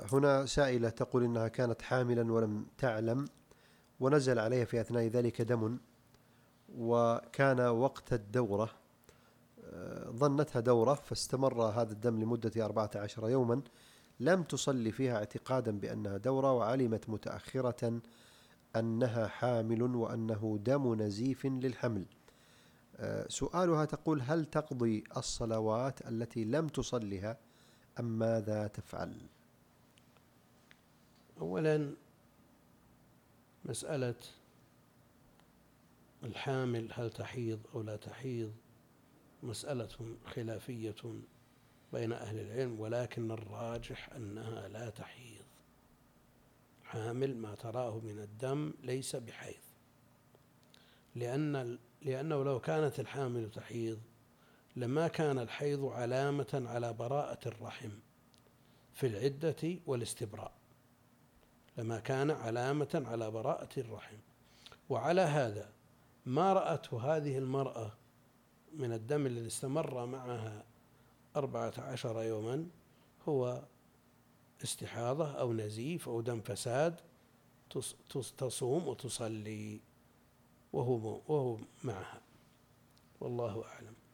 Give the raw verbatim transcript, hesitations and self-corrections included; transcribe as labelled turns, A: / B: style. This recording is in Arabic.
A: هنا سائلة تقول إنها كانت حاملا ولم تعلم، ونزل عليها في أثناء ذلك دم، وكان وقت الدورة، ظنتها دورة فاستمر هذا الدم لمدة أربعة عشر يوما، لم تصلي فيها اعتقادا بأنها دورة، وعلمت متأخرة أنها حامل وأنه دم نزيف للحمل. سؤالها تقول: هل تقضي الصلوات التي لم تصلها أم ماذا تفعل؟
B: أولا، مسألة الحامل هل تحيض أو لا تحيض مسألة خلافية بين أهل العلم، ولكن الراجح أنها لا تحيض. حامل ما تراه من الدم ليس بحيض، لأن لأنه لو كانت الحامل تحيض لما كان الحيض علامة على براءة الرحم في العدة والاستبراء، لما كان علامة على براءة الرحم. وعلى هذا ما رأته هذه المرأة من الدم الذي استمر معها أربعة عشر يوما هو استحاضة أو نزيف أو دم فساد، تصوم وتصلي وهو وهو معها، والله أعلم.